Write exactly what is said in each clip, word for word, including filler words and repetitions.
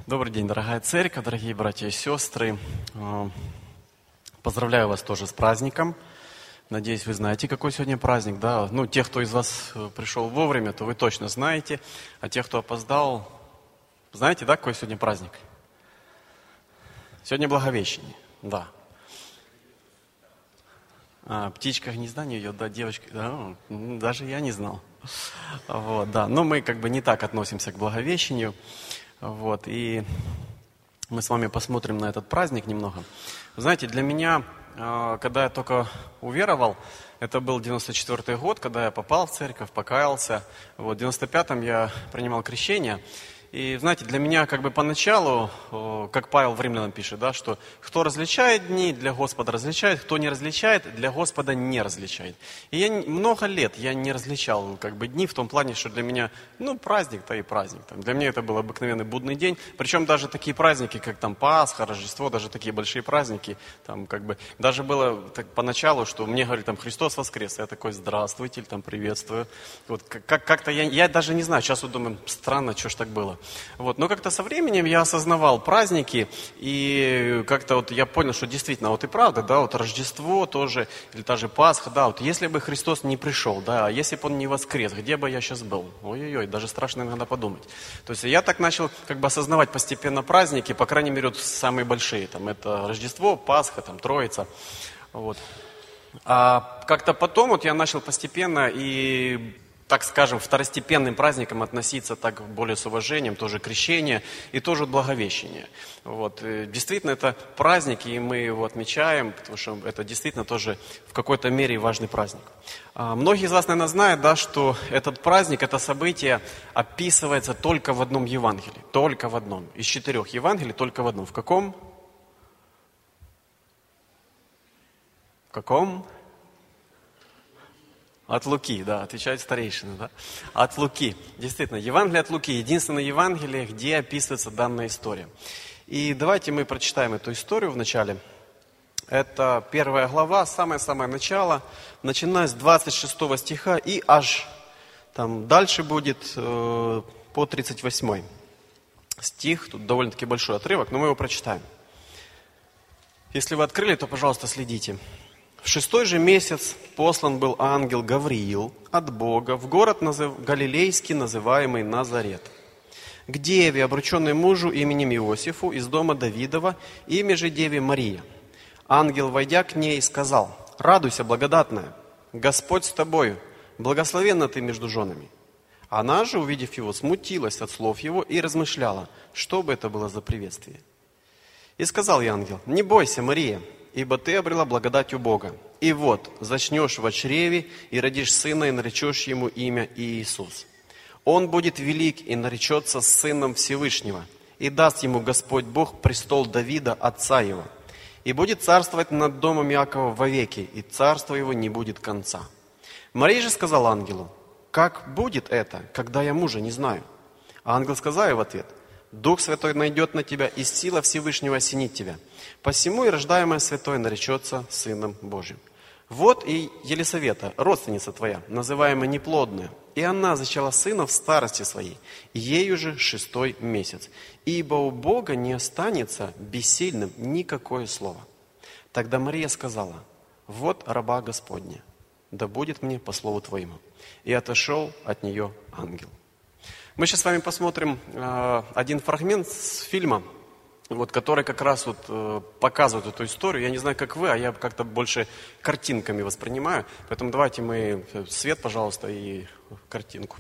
Добрый день, дорогая церковь, дорогие братья и сестры. Поздравляю вас тоже с праздником. Надеюсь, вы знаете, какой сегодня праздник, да? Ну, тех, кто из вас пришел вовремя, то вы точно знаете. А тех, кто опоздал, знаете, да, какой сегодня праздник? Сегодня Благовещение, да. А, птичка гнезда не идет, да, девочка, да, даже я не знал. Вот, да, но мы как бы не так относимся к Благовещению. Вот, и мы с вами посмотрим на этот праздник немного. Вы знаете, для меня, когда я только уверовал, это был девяносто четвёртый год, когда я попал в церковь, покаялся. Вот, в девяносто пятом я принимал крещение. И, знаете, для меня как бы поначалу, как Павел в Римлянам пишет, да, что кто различает дни, для Господа различает, кто не различает, для Господа не различает. И я много лет я не различал как бы дни в том плане, что для меня, ну, праздник-то и праздник. Там, для меня это был обыкновенный будный день. Причем даже такие праздники, как там Пасха, Рождество, даже такие большие праздники, там как бы, даже было так поначалу, что мне говорили, там, Христос воскрес. Я такой, здравствуйте, или там, приветствую. Вот как- как-то я, я даже не знаю, сейчас вот думаю, странно, что ж так было. Вот. Но как-то со временем я осознавал праздники, и как-то вот я понял, что действительно, вот и правда, да, вот Рождество тоже, или та же Пасха, да, вот если бы Христос не пришел, да, если бы Он не воскрес, где бы я сейчас был? Ой-ой-ой, даже страшно иногда подумать. То есть я так начал как бы осознавать постепенно праздники, по крайней мере, вот самые большие, там, это Рождество, Пасха, там, Троица, вот. А как-то потом вот я начал постепенно и, так скажем, второстепенным праздникам относиться так более с уважением, тоже крещение и тоже Благовещение. Вот. И действительно, это праздник, и мы его отмечаем, потому что это действительно тоже в какой-то мере важный праздник. А многие из вас, наверное, знают, да, что этот праздник, это событие описывается только в одном Евангелии, только в одном. Из четырех Евангелий только в одном. В каком? В каком? От Луки, да, отвечают старейшины, да. От Луки. Действительно, Евангелие от Луки, единственное Евангелие, где описывается данная история. И давайте мы прочитаем эту историю вначале. Это первая глава, самое-самое начало, начиная с двадцать шестого стиха и аж там дальше будет э, по тридцать восьмой стих. Тут довольно-таки большой отрывок, но мы его прочитаем. Если вы открыли, то, пожалуйста, следите. В шестой же месяц послан был ангел Гавриил от Бога в город назыв... Галилейский, называемый Назарет, к деве, обрученной мужу именем Иосифу из дома Давидова, имя же деве Мария. Ангел, войдя к ней, сказал: «Радуйся, благодатная, Господь с тобою, благословенна ты между женами». Она же, увидев его, смутилась от слов его и размышляла, что бы это было за приветствие. И сказал ей ангел: «Не бойся, Мария, ибо ты обрела благодать у Бога. И вот, зачнешь в чреве, и родишь сына, и наречешь ему имя Иисус. Он будет велик, и наречется сыном Всевышнего, и даст ему Господь Бог престол Давида, отца его. И будет царствовать над домом Иакова вовеки, и царство его не будет конца». Мария же сказала ангелу: «Как будет это, когда я мужа не знаю?» А ангел сказал ей в ответ: «Дух Святой найдет на тебя, и сила Всевышнего осенит тебя. Посему и рождаемое Святой наречется Сыном Божьим. Вот и Елисавета, родственница твоя, называемая неплодная, и она зачала сына в старости своей, ею же шестой месяц. Ибо у Бога не останется бессильным никакое слово». Тогда Мария сказала: «Вот раба Господня, да будет мне по слову твоему». И отошел от нее ангел. Мы сейчас с вами посмотрим э, один фрагмент с фильма, вот, который как раз вот, э, показывает эту историю. Я не знаю, как вы, а я как-то больше картинками воспринимаю. Поэтому давайте мы свет, пожалуйста, и картинку.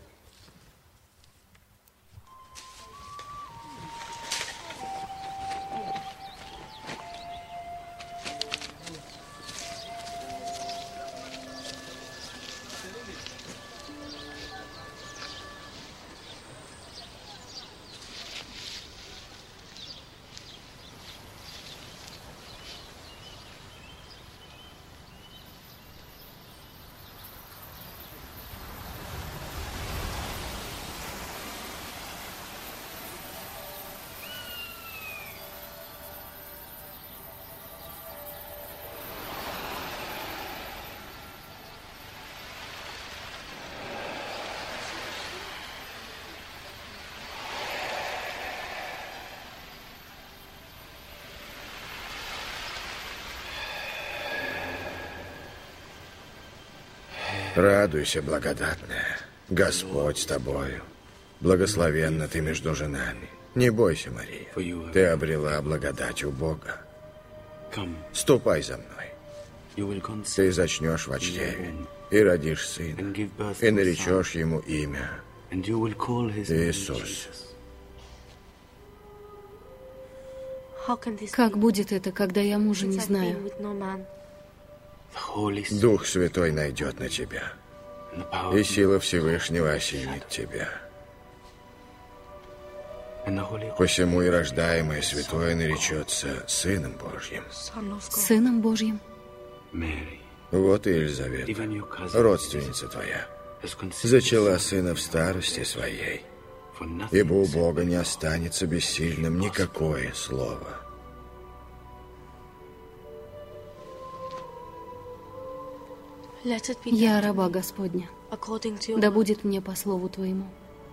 Радуйся, благодатная. Господь с тобою. Благословенна ты между женами. Не бойся, Мария. Ты обрела благодать у Бога. Ступай за мной. Ты зачнешь в чреве и родишь сына, и наречешь ему имя Иисус. Как будет это, когда я мужа не знаю? Дух Святой найдет на тебя, и сила Всевышнего осенит тебя. Посему и рождаемое святое наречется Сыном Божьим. Сыном Божьим? Вот и Елизавета, родственница твоя, зачала сына в старости своей, ибо у Бога не останется бессильным никакое слово. Я раба Господня. Да будет мне по слову Твоему.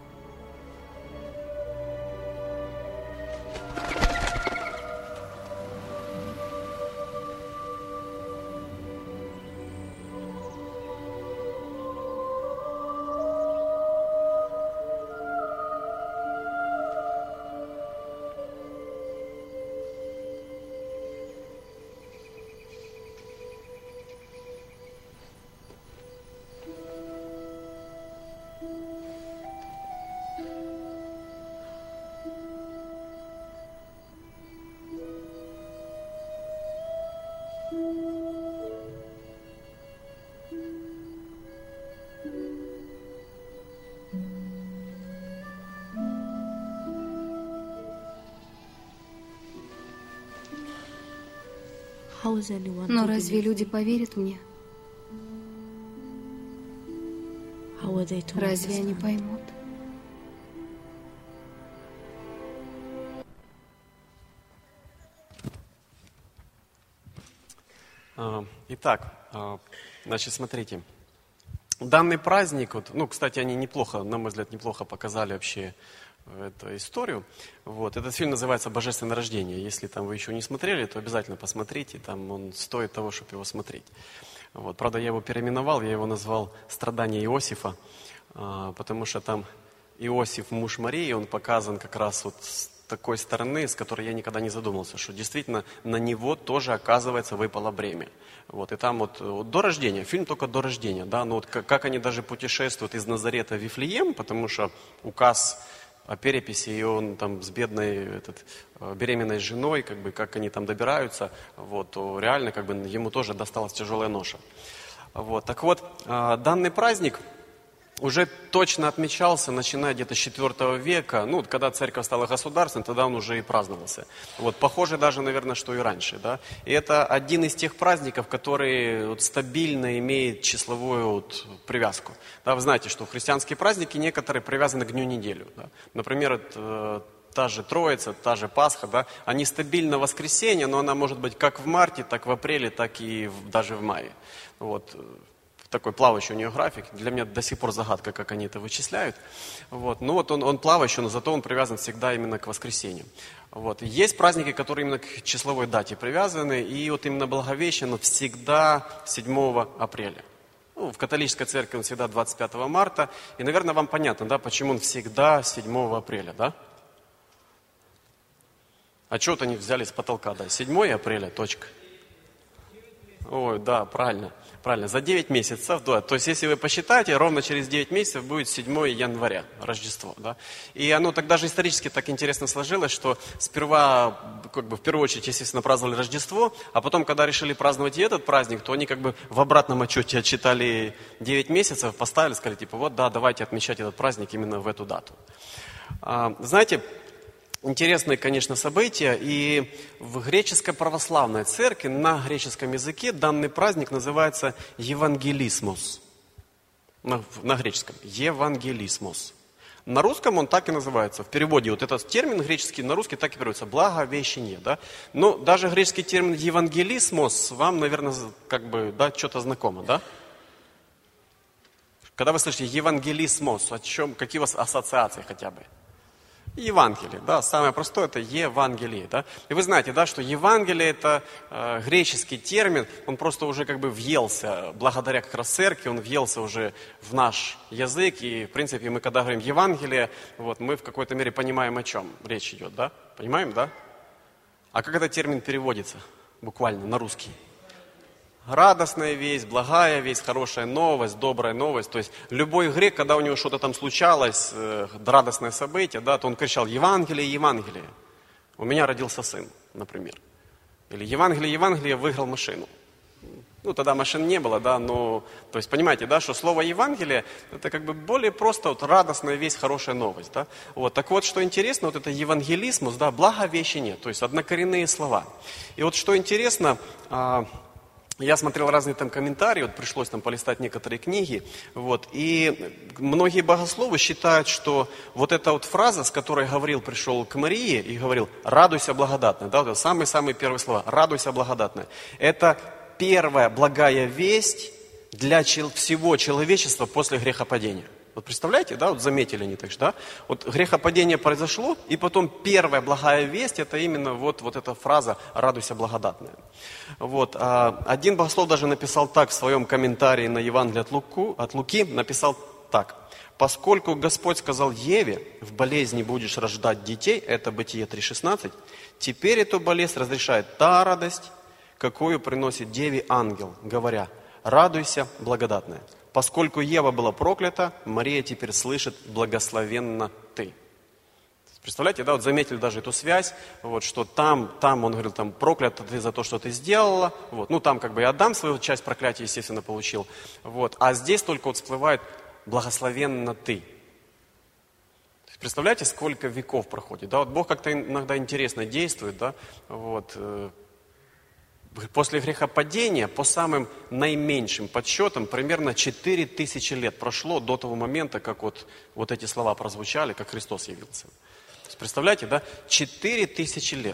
Но разве люди поверят мне? Разве они поймут? Итак, значит, смотрите. Данный праздник, вот, ну, кстати, они неплохо, на мой взгляд, неплохо показали вообще эту историю. Вот. Этот фильм называется «Божественное рождение». Если там вы еще не смотрели, то обязательно посмотрите. Там он стоит того, чтобы его смотреть. Вот. Правда, я его переименовал, я его назвал «Страдания Иосифа», потому что там Иосиф, муж Марии, он показан как раз вот с такой стороны, с которой я никогда не задумался, что действительно на него тоже, оказывается, выпало бремя. Вот. И там вот, вот до рождения, фильм только до рождения, да, но вот как, как они даже путешествуют из Назарета в Вифлеем, потому что указ о переписи, и он там с бедной этот, беременной женой, как бы, как они там добираются, вот, то реально как бы, ему тоже досталась тяжелая ноша. Вот. Так вот, данный праздник уже точно отмечался, начиная где-то с четвёртого века, ну, когда церковь стала государственной, тогда он уже и праздновался. Вот, похоже даже, наверное, что и раньше, да. И это один из тех праздников, который вот, стабильно имеет числовую вот, привязку. Да, вы знаете, что христианские праздники некоторые привязаны к дню недели. Да. Например, это, та же Троица, та же Пасха, да, они стабильно в воскресенье, но она может быть как в марте, так в апреле, так и в, даже в мае. Вот. Такой плавающий у нее график. Для меня до сих пор загадка, как они это вычисляют. Вот. Ну вот он, он плавающий, но зато он привязан всегда именно к воскресенью. Вот. Есть праздники, которые именно к числовой дате привязаны. И вот именно Благовещение всегда седьмого апреля. Ну, в католической церкви он всегда двадцать пятого марта. И, наверное, вам понятно, да, почему он всегда седьмого апреля, да? А что вот они взяли с потолка, да? седьмого апреля, точка. Ой, да, правильно. Правильно, за девять месяцев, да. То есть, если вы посчитаете, ровно через девять месяцев будет седьмого января, Рождество, да. И оно так даже исторически так интересно сложилось, что сперва, как бы, в первую очередь, естественно, праздновали Рождество, а потом, когда решили праздновать и этот праздник, то они как бы в обратном отчете отчитали девять месяцев, поставили, сказали, типа, вот, да, давайте отмечать этот праздник именно в эту дату. А, знаете, интересные, конечно, события, и в греческой православной церкви на греческом языке данный праздник называется Евангелисмос. На, на греческом. Евангелисмос. На русском он так и называется. В переводе вот этот термин греческий на русский так и переводится. Благовещение. Да? Но даже греческий термин Евангелисмос вам, наверное, как бы, да, что-то знакомо, да? Когда вы слышите Евангелисмос, о чем, какие у вас ассоциации хотя бы? Евангелие, да, самое простое это Евангелие, да. И вы знаете, да, что Евангелие это э, греческий термин, он просто уже как бы въелся, благодаря как раз церкви, он въелся уже в наш язык, и в принципе мы когда говорим Евангелие, вот, мы в какой-то мере понимаем, о чем речь идет, да, понимаем, да? А как этот термин переводится буквально на русский? Радостная весть, благая весть, хорошая новость, добрая новость. То есть любой грек, когда у него что-то там случалось, э, радостное событие, да, то он кричал «Евангелие, Евангелие». У меня родился сын, например. Или «Евангелие, Евангелие, выиграл машину». Ну, тогда машин не было, да, но... То есть, понимаете, да, что слово «Евангелие» это как бы более просто вот радостная весть, хорошая новость, да. Вот, так вот, что интересно, вот это евангелисмус, да, благо вещи нет, то есть однокоренные слова. И вот что интересно... А, я смотрел разные там комментарии, вот пришлось там полистать некоторые книги, вот, и многие богословы считают, что вот эта вот фраза, с которой Гавриил пришел к Марии и говорил «радуйся благодатная», да, вот самые-самые первые слова «радуйся благодатная», это первая благая весть для всего человечества после грехопадения. Вот представляете, да, вот заметили они так же, да? Вот грехопадение произошло, и потом первая благая весть, это именно вот, вот эта фраза «радуйся благодатная». Вот, а один богослов даже написал так в своем комментарии на Евангелие от, Луку, от Луки, написал так. «Поскольку Господь сказал Еве, в болезни будешь рождать детей», это Бытие три шестнадцать, «теперь эту болезнь разрешает та радость, какую приносит Деве ангел, говоря, радуйся благодатная». Поскольку Ева была проклята, Мария теперь слышит «благословенна ты». Представляете, да, вот заметили даже эту связь, вот, что там, там он говорил, там, проклята ты за то, что ты сделала, вот, ну, там как бы и Адам свою часть проклятия, естественно, получил, вот, а здесь только вот всплывает «благословенна ты». Представляете, сколько веков проходит, да, вот Бог как-то иногда интересно действует, да, вот, после грехопадения, по самым наименьшим подсчетам, примерно четыре тысячи лет прошло до того момента, как вот, вот эти слова прозвучали, как Христос явился. То есть, представляете, да, четыре тысячи лет.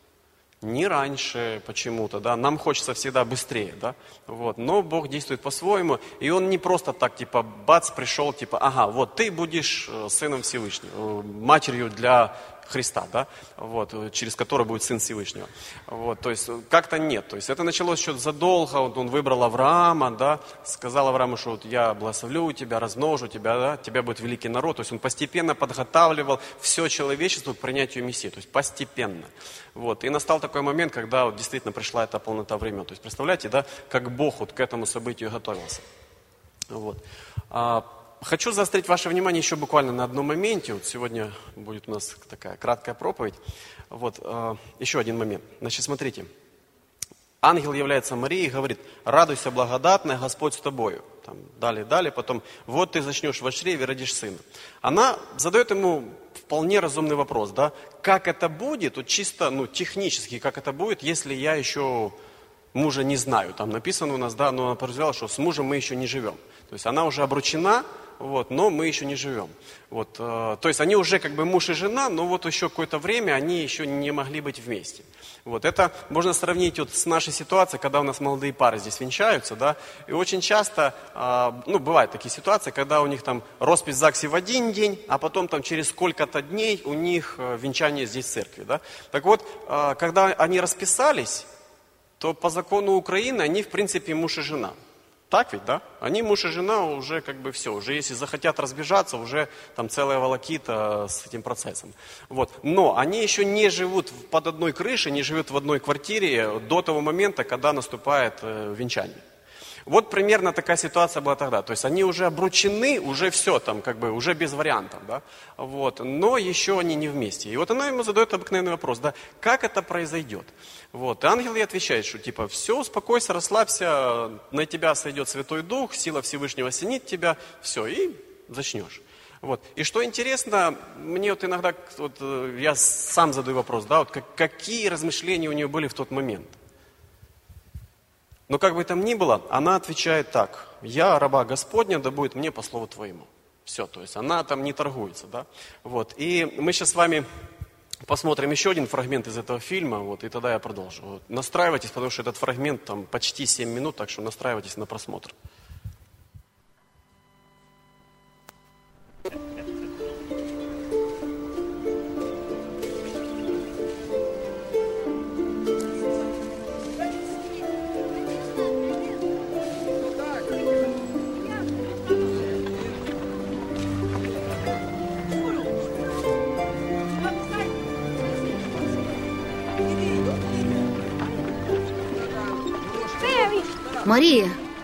Не раньше почему-то, да, нам хочется всегда быстрее, да, вот, но Бог действует по-своему, и Он не просто так, типа, бац, пришел, типа, ага, вот ты будешь сыном Всевышнего, матерью для Христа, да, вот, через который будет Сын Всевышнего. Вот, то есть как-то нет. То есть это началось еще задолго, вот он выбрал Авраама, да, сказал Аврааму, что вот я благословлю тебя, размножу тебя, да, тебя будет великий народ. То есть он постепенно подготавливал все человечество к принятию Мессии, то есть постепенно. Вот, и настал такой момент, когда вот действительно пришла эта полнота времен. То есть представляете, да, как Бог вот к этому событию готовился. Вот. Хочу заострить ваше внимание еще буквально на одном моменте. Вот сегодня будет у нас такая краткая проповедь. Вот, э, еще один момент. Значит, смотрите. Ангел является Марии и говорит, радуйся благодатная, Господь с тобою. Там, далее, далее, потом, вот ты зачнешь во чреве, родишь сына. Она задает ему вполне разумный вопрос, да, как это будет, вот чисто, ну, технически, как это будет, если я еще мужа не знаю. Там написано у нас, да, но она подразумевала, что с мужем мы еще не живем. То есть она уже обручена, вот, но мы еще не живем. Вот, э, то есть они уже как бы муж и жена, но вот еще какое-то время они еще не могли быть вместе. Вот, это можно сравнить вот с нашей ситуацией, когда у нас молодые пары здесь венчаются, да, и очень часто, э, ну, бывают такие ситуации, когда у них там роспись в ЗАГСе в один день, а потом там через сколько-то дней у них э, венчание здесь в церкви, да. Так вот, э, когда они расписались, то по закону Украины они, в принципе, муж и жена. Так ведь, да? Они муж и жена уже как бы все. Уже если захотят разбежаться, уже там целая волокита с этим процессом. Вот. Но они еще не живут под одной крышей, не живут в одной квартире до того момента, когда наступает э, венчание. Вот примерно такая ситуация была тогда. То есть они уже обручены, уже все там, как бы, уже без вариантов, да? Вот. Но еще они не вместе. И вот она ему задает обыкновенный вопрос, да, как это произойдет? Вот. И ангел ей отвечает, что типа, все, успокойся, расслабься, на тебя сойдет Святой Дух, сила Всевышнего осенит тебя, все, и зачнешь. Вот. И что интересно, мне вот иногда, вот, я сам задаю вопрос, да, вот, как, какие размышления у нее были в тот момент? Но как бы там ни было, она отвечает так, я раба Господня, да будет мне по слову твоему. Все, то есть она там не торгуется, да. Вот. И мы сейчас с вами посмотрим еще один фрагмент из этого фильма, вот, и тогда я продолжу. Вот. Настраивайтесь, потому что этот фрагмент там почти семь минут, так что настраивайтесь на просмотр. Мария!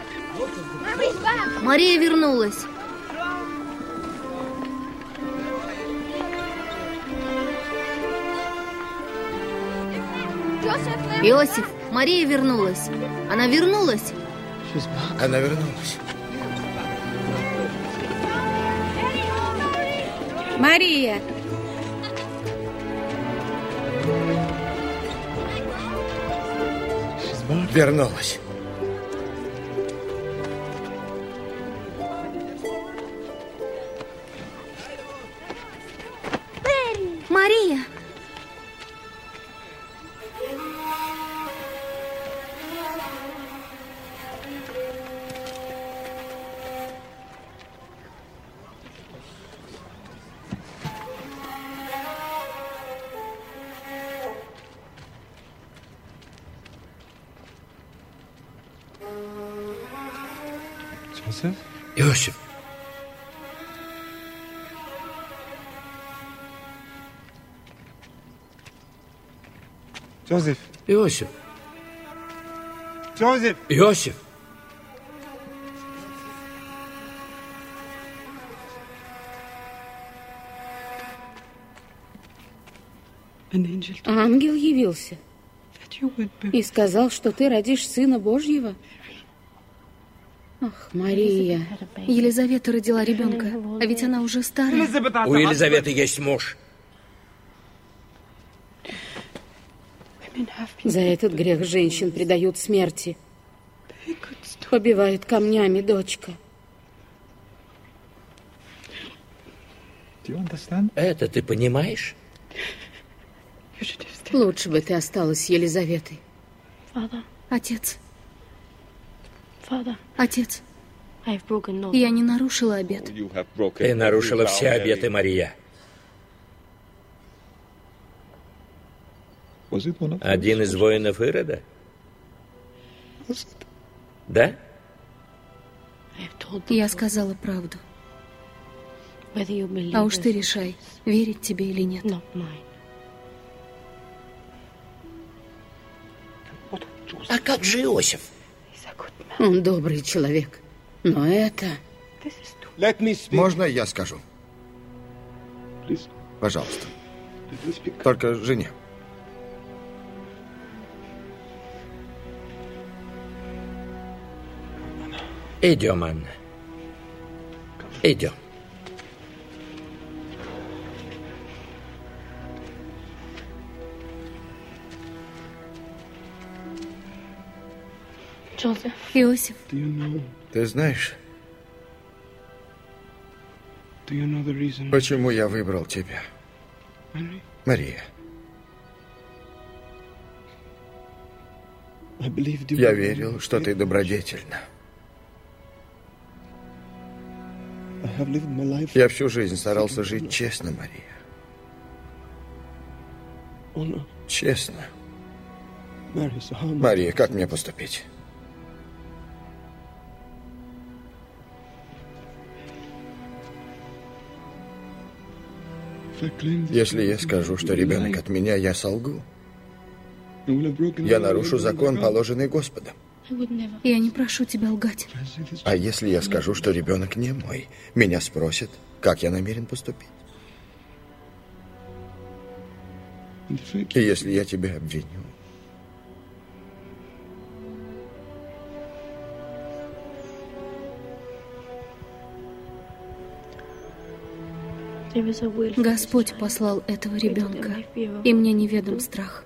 Мария вернулась! Иосиф, Мария вернулась. Она вернулась. Она вернулась. Мария! Вернулась. Мария! Иосиф. Joseph. Иосиф. Joseph. Иосиф. Ангел явился и сказал, что ты родишь Сына Божьего. Ах, Мария. Елизавета родила ребенка, а ведь она уже старая. У Елизаветы есть муж. За этот грех женщин предают смерти. Побивают камнями, дочка. Это ты понимаешь? Лучше бы ты осталась с Елизаветой. Отец. Отец. Я не нарушила обет. Ты нарушила все обеты, Мария. Один из воинов Ирода? Да? Я сказала правду. А уж ты решай, верить тебе или нет. А как же Иосиф? Он добрый человек. Но это... Можно я скажу? Пожалуйста. Только жене. Идем, Анна. Идем. Иосиф, Ты знаешь, почему я выбрал тебя, Мария? Я верил, что ты добродетельна. Я всю жизнь старался жить честно, Мария. Честно. Мария, как мне поступить? Если я скажу, что ребенок от меня, я солгу. Я нарушу закон, положенный Господом. я не прошу тебя лгать. А если я скажу, что ребенок не мой, меня спросят, как я намерен поступить? И если я тебя обвиню, Господь послал этого ребенка, и мне неведом страх.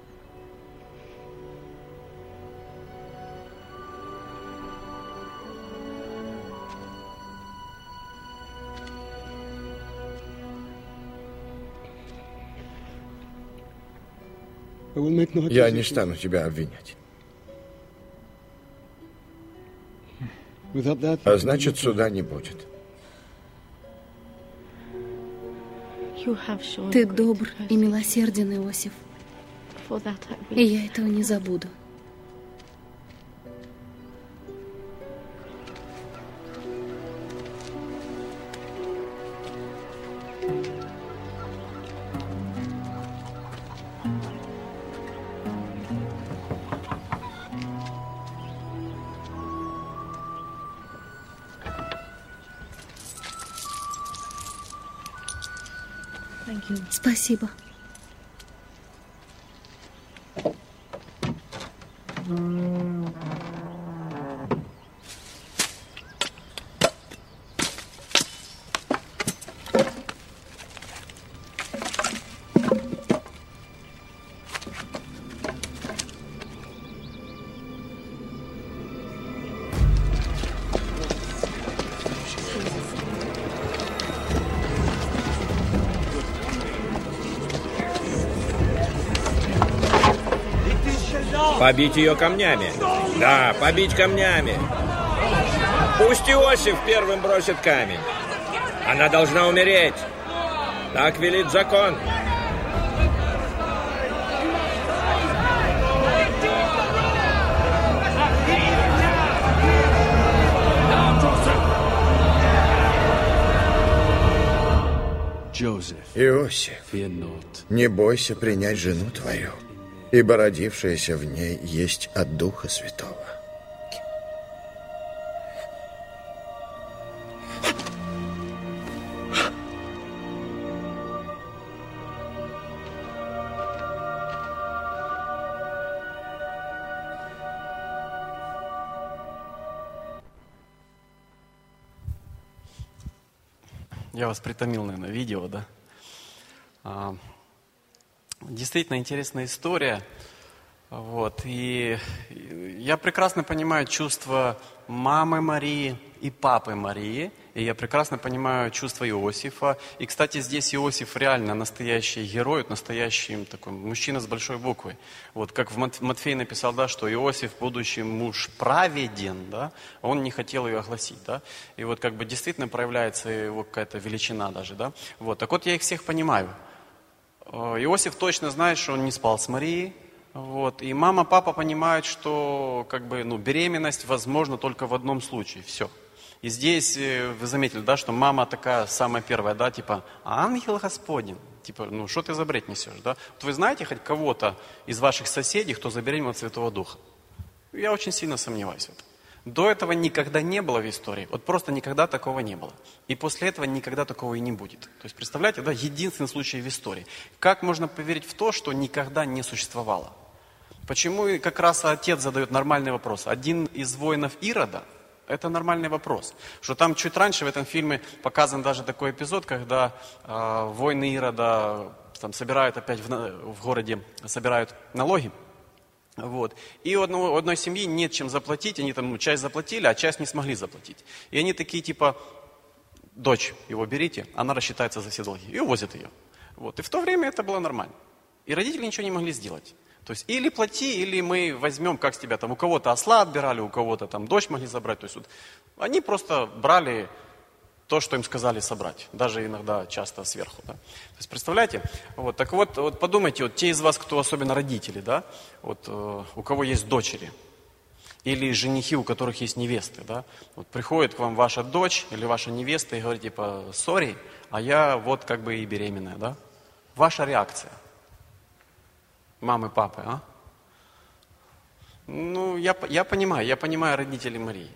я не стану тебя обвинять. А значит, суда не будет. Ты добр и милосерден, Иосиф, и я этого не забуду. Спасибо. Побить ее камнями. Да, побить камнями. Пусть Иосиф первым бросит камень. Она должна умереть. Так велит закон. Иосиф, не бойся принять жену твою, ибо родившаяся в ней есть от Духа Святого. Я вас притомил, наверное, видео, да? А, действительно интересная история. Вот. И я прекрасно понимаю чувства мамы Марии и папы Марии. И я прекрасно понимаю чувства Иосифа. И, кстати, здесь Иосиф реально настоящий герой, настоящий такой мужчина с большой буквы. Вот как в Матфей написал, да, что Иосиф, будущий муж, праведен, да, он не хотел ее огласить, да. И вот как бы действительно проявляется его какая-то величина даже, да. Вот. Так вот, я их всех понимаю. Иосиф точно знает, что он не спал с Марией. Вот. И мама, папа понимают, что как бы, ну, беременность возможна только в одном случае. Все. И здесь вы заметили, да, что мама такая самая первая, да, типа, ангел Господень. Типа, ну, что ты за бред несешь, да? Вот вы знаете хоть кого-то из ваших соседей, кто забеременел от Святого Духа? Я очень сильно сомневаюсь в этом. До этого никогда не было в истории. Вот просто никогда такого не было. И после этого никогда такого и не будет. То есть, представляете, да, единственный случай в истории. Как можно поверить в то, что никогда не существовало? Почему как раз отец задает нормальный вопрос? Один из воинов Ирода, это нормальный вопрос. Что там чуть раньше в этом фильме показан даже такой эпизод, когда э, воины Ирода там, собирают опять в, в городе, собирают налоги. Вот. И у, одного, у одной семьи нет чем заплатить, они там ну, часть заплатили, а часть не смогли заплатить. И они такие типа, дочь его берите, она рассчитается за все долги. И увозят ее. Вот. И в то время это было нормально. И родители ничего не могли сделать. То есть или плати, или мы возьмем, как с тебя там, у кого-то осла отбирали, у кого-то там дочь могли забрать. То есть вот, они просто брали то, что им сказали собрать, даже иногда часто сверху. Да? То есть представляете, вот, так вот, вот подумайте, вот те из вас, кто особенно родители, да, вот, э, у кого есть дочери, или женихи, у которых есть невесты, да, вот приходит к вам ваша дочь или ваша невеста и говорит типа, сори, а я вот как бы и беременная, да, ваша реакция. Мамы, папы, а? Ну, я, я понимаю, я понимаю родителей Марии.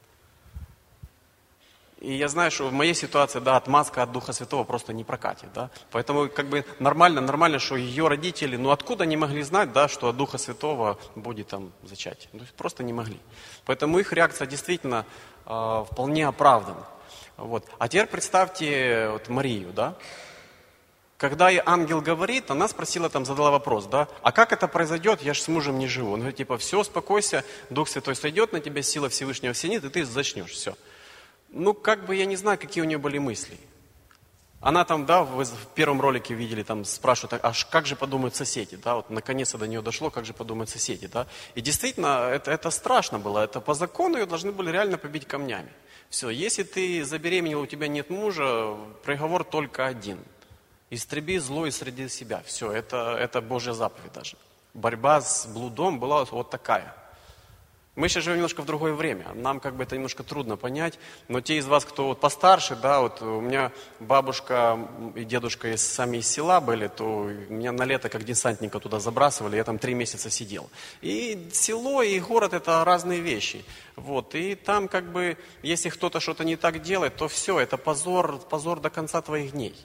И я знаю, что в моей ситуации, да, отмазка от Духа Святого просто не прокатит, да. Поэтому как бы нормально, нормально, что ее родители, ну откуда они могли знать, да, что от Духа Святого будет там зачатие? Ну, просто не могли. Поэтому их реакция действительно э, вполне оправдана. Вот. А теперь представьте вот, Марию, да. Когда ей ангел говорит, она спросила, там, задала вопрос, да, а как это произойдет, я же с мужем не живу. Он говорит, типа, все, успокойся, Дух Святой сойдет на тебя, сила Всевышнего осенит, и ты зачнешь, все. Ну, как бы я не знаю, какие у нее были мысли. Она там, да, вы в первом ролике видели, там спрашивают, а как же подумают соседи, да, вот наконец-то до нее дошло, как же подумают соседи, да. И действительно, это, это страшно было, это по закону ее должны были реально побить камнями. Все, если ты забеременела, у тебя нет мужа, приговор только один. Истреби зло и среди себя. Все, это, это Божья заповедь даже. Борьба с блудом была вот такая. Мы сейчас живем немножко в другое время. Нам как бы это немножко трудно понять. Но те из вас, кто вот постарше, да, вот у меня бабушка и дедушка из, сами из села были, то меня на лето как десантника туда забрасывали, я там три месяца сидел. И село, и город это разные вещи. Вот, и там как бы, если кто-то что-то не так делает, то все, это позор, позор до конца твоих дней.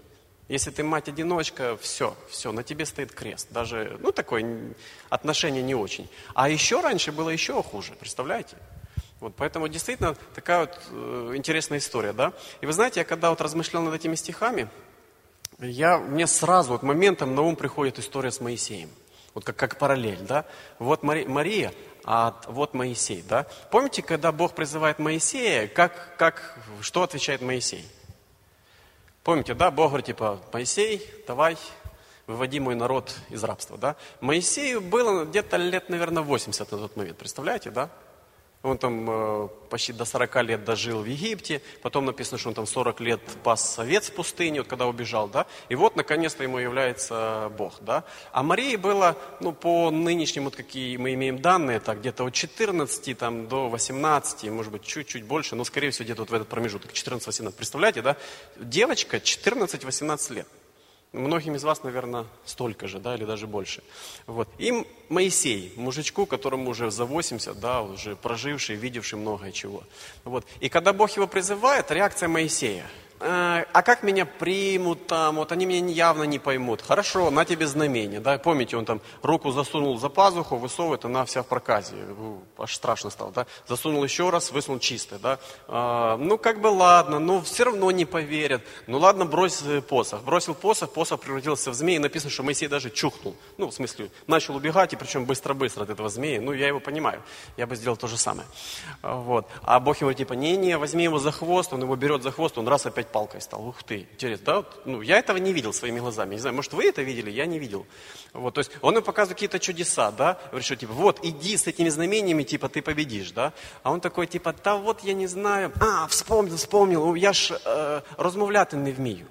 Если ты мать-одиночка, все, все, на тебе стоит крест. Даже, ну, такое отношение не очень. А еще раньше было еще хуже, представляете? Вот, поэтому действительно такая вот э, интересная история, да. И вы знаете, я когда вот размышлял над этими стихами, я, мне сразу вот моментом на ум приходит история с Моисеем. Вот как, как параллель, да. Вот Мари, Мария, а вот Моисей, да. Помните, когда Бог призывает Моисея, как, как, что отвечает Моисей? Помните, да, Бог говорит, типа, Моисей, давай, выводи мой народ из рабства, да. Моисею было где-то лет, наверное, восемьдесят на тот момент, представляете, да? Он там э, почти до сорока лет дожил в Египте, потом написано, что он там сорок лет пас овец в пустыне, вот когда убежал, да, и вот наконец-то ему является Бог, да. А Марии было, ну, по нынешним, вот какие мы имеем данные, так, где-то от четырнадцати там, до восемнадцати, может быть, чуть-чуть больше, но, скорее всего, где-то вот в этот промежуток, четырнадцать-восемнадцать, представляете, да, девочка четырнадцать-восемнадцать лет. Многим из вас, наверное, столько же, да, или даже больше. Вот. Им Моисей, мужичку, которому уже за восемьдесят, да, уже проживший, видевший многое чего. Вот. И когда Бог его призывает, реакция Моисея. А как меня примут там, вот они меня явно не поймут. Хорошо, на тебе знамение, да, помните, он там руку засунул за пазуху, высовывает, она вся в проказе, аж страшно стало, да, засунул еще раз, высунул чистое, да, а, ну как бы ладно, но все равно не поверят, ну ладно, брось посох, бросил посох, посох превратился в змея, и написано, что Моисей даже чухнул, ну в смысле, начал убегать, и причем быстро-быстро от этого змея, ну я его понимаю, я бы сделал то же самое, вот, а Бог ему типа, не-не, возьми его за хвост, он его берет за хвост, он раз опять палкой стал. Ух ты, интересно, да? Вот, ну, я этого не видел своими глазами. Не знаю, может, вы это видели? Я не видел. Вот, то есть он им показывает какие-то чудеса, да? Говорит, что типа, вот, иди с этими знамениями, типа, ты победишь, да? А он такой, типа, да вот, я не знаю. А, вспомнил, вспомнил, я ж э, розмовляти не вмію.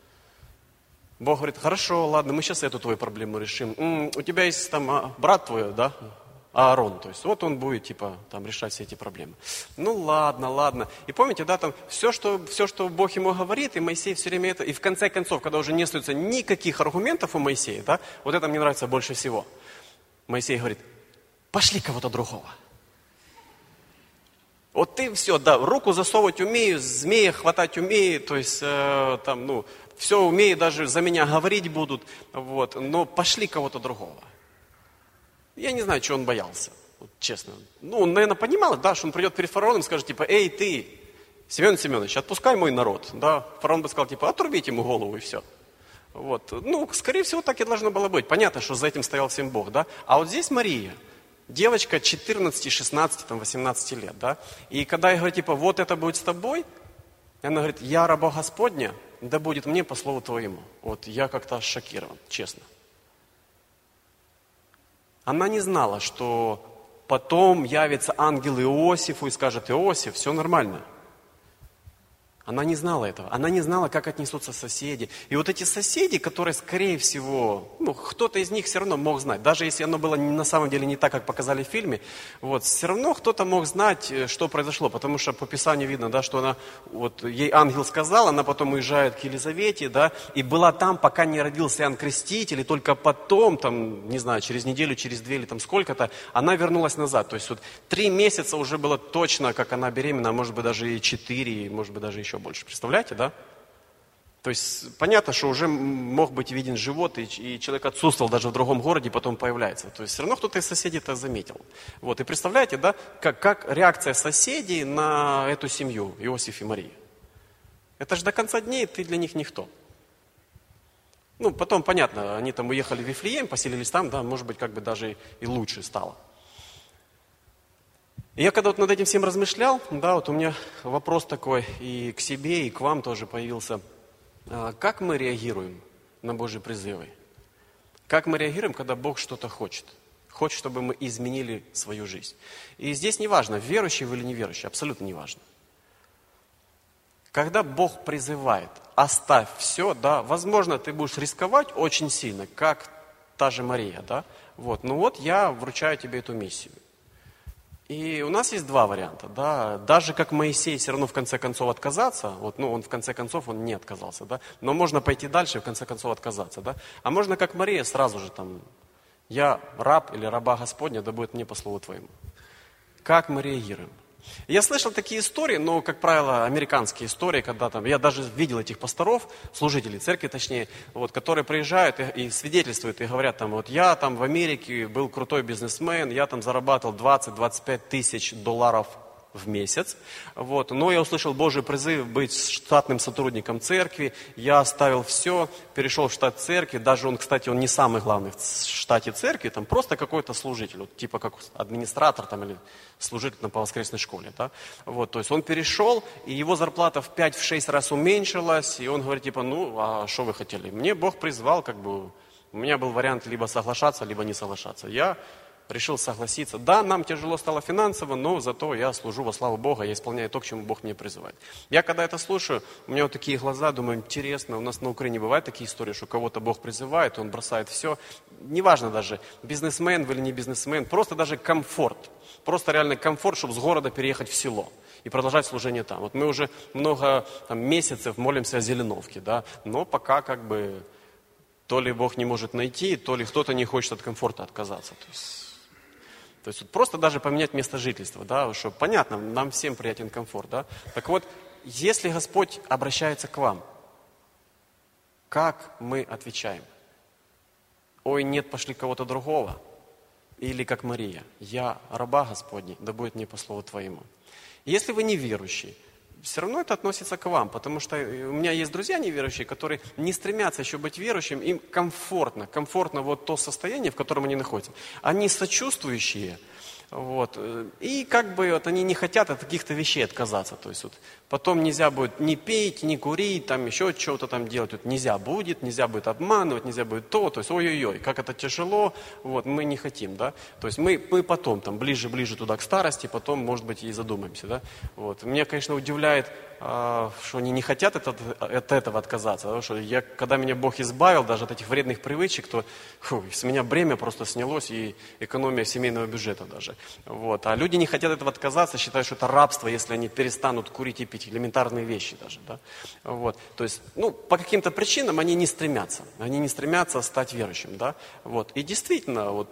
Бог говорит, хорошо, ладно, мы сейчас эту твою проблему решим. М-м, у тебя есть там а, брат твой, да? Аарон, то есть вот он будет, типа, там, решать все эти проблемы. Ну, ладно, ладно. И помните, да, там, все что, все, что Бог ему говорит, и Моисей все время это, и в конце концов, когда уже не остается никаких аргументов у Моисея, да, вот это мне нравится больше всего. Моисей говорит, пошли кого-то другого. Вот ты все, да, руку засовывать умею, змея хватать умею, то есть, э, там, ну, все умею, даже за меня говорить будут, вот, но пошли кого-то другого. Я не знаю, чего он боялся, вот, честно. Ну, он, наверное, понимал, да, что он придет перед фараоном и скажет, типа, эй, ты, Семен Семенович, отпускай мой народ. Да, фараон бы сказал, типа, отрубите ему голову и все. Вот. Ну, скорее всего, так и должно было быть. Понятно, что за этим стоял всем Бог, да. А вот здесь Мария, девочка четырнадцати, шестнадцати, там, восемнадцати лет, да. И когда я говорю, типа, вот это будет с тобой, она говорит, я раба Господня, да будет мне по слову твоему. Вот я как-то шокирован, честно. Она не знала, что потом явится ангел Иосифу и скажет, Иосиф, все нормально. Она не знала этого. Она не знала, как отнесутся соседи. И вот эти соседи, которые, скорее всего, ну, кто-то из них все равно мог знать. Даже если оно было на самом деле не так, как показали в фильме, вот, все равно кто-то мог знать, что произошло. Потому что по Писанию видно, да, что она, вот, ей ангел сказал, она потом уезжает к Елизавете, да, и была там, пока не родился Иоанн Креститель, и только потом, там, не знаю, через неделю, через две или там сколько-то, она вернулась назад. То есть вот три месяца уже было точно, как она беременна, а может быть даже и четыре, может быть даже еще больше. Представляете, да? То есть понятно, что уже мог быть виден живот, и, и человек отсутствовал даже в другом городе, потом появляется. То есть все равно кто-то из соседей это заметил. Вот, и представляете, да, как, как реакция соседей на эту семью, Иосиф и Мария. Это же до конца дней ты для них никто. Ну, потом, понятно, они там уехали в Вифлеем, поселились там, да, может быть, как бы даже и лучше стало. И я когда вот над этим всем размышлял, да, вот у меня вопрос такой и к себе, и к вам тоже появился. Как мы реагируем на Божьи призывы? Как мы реагируем, когда Бог что-то хочет? Хочет, чтобы мы изменили свою жизнь. И здесь не важно, верующий вы или неверующий, абсолютно не важно. Когда Бог призывает, оставь все, да, возможно, ты будешь рисковать очень сильно, как та же Мария, да, вот, ну вот я вручаю тебе эту миссию. И у нас есть два варианта, да, даже как Моисей все равно в конце концов отказаться, вот, ну, он в конце концов, он не отказался, да, но можно пойти дальше и в конце концов отказаться, да, а можно как Мария сразу же там, я раб или раба Господня, да будет мне по слову твоему. Как мы реагируем? Я слышал такие истории, но, как правило, американские истории, когда там, я даже видел этих пасторов, служителей церкви точнее, вот, которые приезжают и, и свидетельствуют, и говорят, там, вот я там в Америке был крутой бизнесмен, я там зарабатывал двадцать-двадцать пять тысяч долларов в месяц, вот. Но я услышал Божий призыв быть штатным сотрудником церкви, я оставил все, перешел в штат церкви, даже он, кстати, он не самый главный в штате церкви, там просто какой-то служитель, вот, типа как администратор там, или служитель там, по воскресной школе, да? Вот, то есть он перешел, и его зарплата в пять-шесть раз уменьшилась, и он говорит, типа, ну, а что вы хотели? Мне Бог призвал, как бы, у меня был вариант либо соглашаться, либо не соглашаться. Я решил согласиться. Да, нам тяжело стало финансово, но зато я служу во славу Бога, я исполняю то, к чему Бог меня призывает. Я когда это слушаю, у меня вот такие глаза, думаю, интересно, у нас на Украине бывают такие истории, что кого-то Бог призывает, он бросает все. Неважно даже, бизнесмен вы или не бизнесмен, просто даже комфорт. Просто реально комфорт, чтобы с города переехать в село и продолжать служение там. Вот мы уже много там, месяцев молимся о Зеленовке, да, но пока как бы то ли Бог не может найти, то ли кто-то не хочет от комфорта отказаться. То есть, То есть вот просто даже поменять место жительства, да, что понятно, нам всем приятен комфорт, да. Так вот, если Господь обращается к вам, как мы отвечаем? Ой, нет, пошли кого-то другого. Или как Мария, я раба Господний, да будет мне по слову Твоему. Если вы неверующий, все равно это относится к вам, потому что у меня есть друзья неверующие, которые не стремятся еще быть верующим, им комфортно, комфортно вот то состояние, в котором они находятся. Они сочувствующие, вот, и как бы вот они не хотят от каких-то вещей отказаться, то есть вот потом нельзя будет ни пить, ни курить, там еще что-то там делать, вот нельзя будет, нельзя будет обманывать, нельзя будет то, то есть ой-ой-ой, как это тяжело, вот, мы не хотим, да, то есть мы, мы потом, там, ближе-ближе туда к старости, потом, может быть, и задумаемся, да, вот, меня, конечно, удивляет, а, что они не хотят от, от этого отказаться, потому что я, когда меня Бог избавил даже от этих вредных привычек, то фу, с меня бремя просто снялось и экономия семейного бюджета даже, вот, а люди не хотят от этого отказаться, считают, что это рабство, если они перестанут курить и пить, элементарные вещи даже, да, вот, то есть, ну, по каким-то причинам они не стремятся, они не стремятся стать верующим, да, вот, и действительно, вот,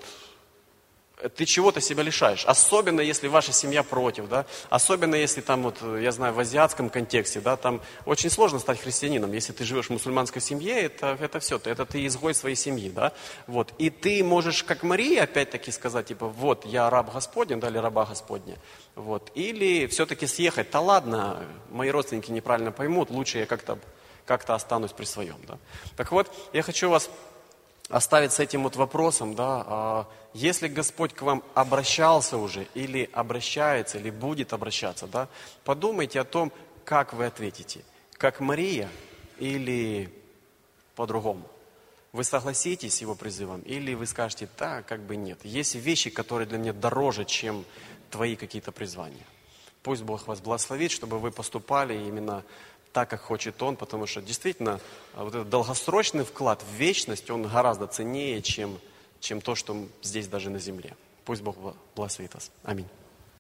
ты чего-то себя лишаешь, особенно если ваша семья против, да, особенно если там, вот, я знаю, в азиатском контексте, да, там очень сложно стать христианином, если ты живешь в мусульманской семье, это, это все, это ты изгой своей семьи, да, вот, и ты можешь, как Мария, опять-таки сказать, типа, вот, я раб Господень, да, или раба Господня, вот, или все-таки съехать, да ладно, мои родственники неправильно поймут, лучше я как-то, как-то останусь при своем, да. Так вот, я хочу вас оставить с этим вот вопросом, да, если Господь к вам обращался уже, или обращается, или будет обращаться, да, подумайте о том, как вы ответите, как Мария или по-другому. Вы согласитесь с его призывом, или вы скажете, да, как бы нет. Есть вещи, которые для меня дороже, чем твои какие-то призвания. Пусть Бог вас благословит, чтобы вы поступали именно так, как хочет Он, потому что действительно вот этот долгосрочный вклад в вечность, он гораздо ценнее, чем, чем то, что здесь даже на земле. Пусть Бог благословит вас. Аминь.